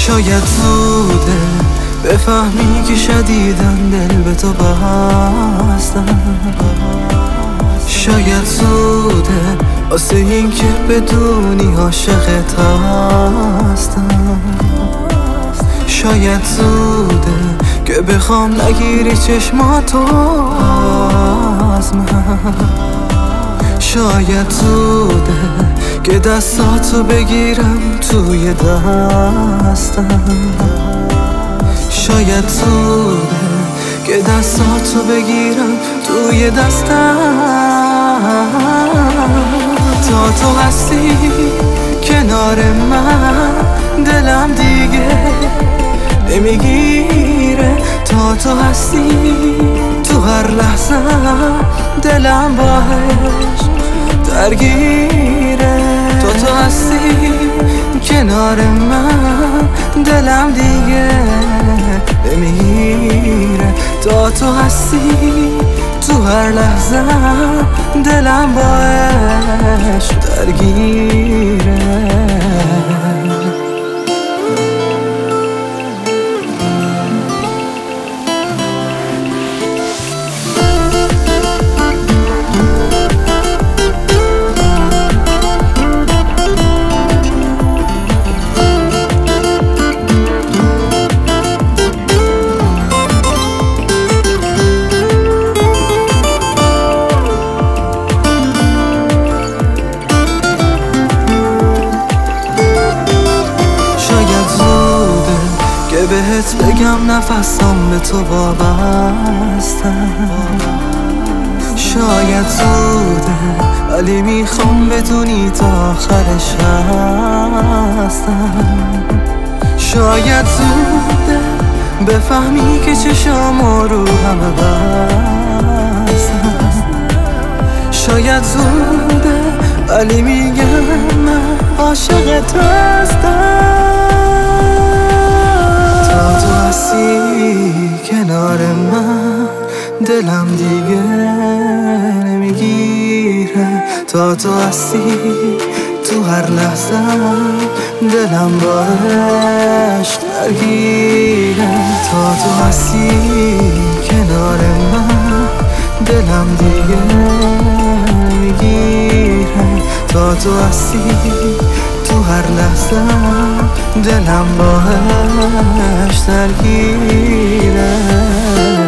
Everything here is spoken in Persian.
شاید زوده بفهمی که شدیدن دل به تو بستم. شاید زوده واسه این که بدونی عاشقت هستم. شاید زوده که بخوام نگیری چشماتو از من. شاید زوده که دستاتو بگیرم توی دستم. شاید زوده که دستاتو بگیرم توی دستم. تا تو هستی کنار من دلم دیگه نمیگیره. تا تو هستی تو هر لحظه دلم باهش درگیره. تو هستی کنار من دلم دیگه نمیره. تو هستی تو هر لحظه دلم باهش درگیره. بهت بگم نفسم به تو وابستم. شاید زوده ولی میخوام بدونی تا آخرش هستم. شاید زوده بفهمی که چشامو رو همه بستم. شاید زوده ولی میگم من عاشقت هستم. تو هستی کنار من دلم دیگه نمیگیره. تا تو هستی تو هر لحظه دلم باهش درگیره. تا تو هستی کنار من دلم دیگه نمیگیره. تا تو هستی تو هر لحظه دلم باهش درگیره.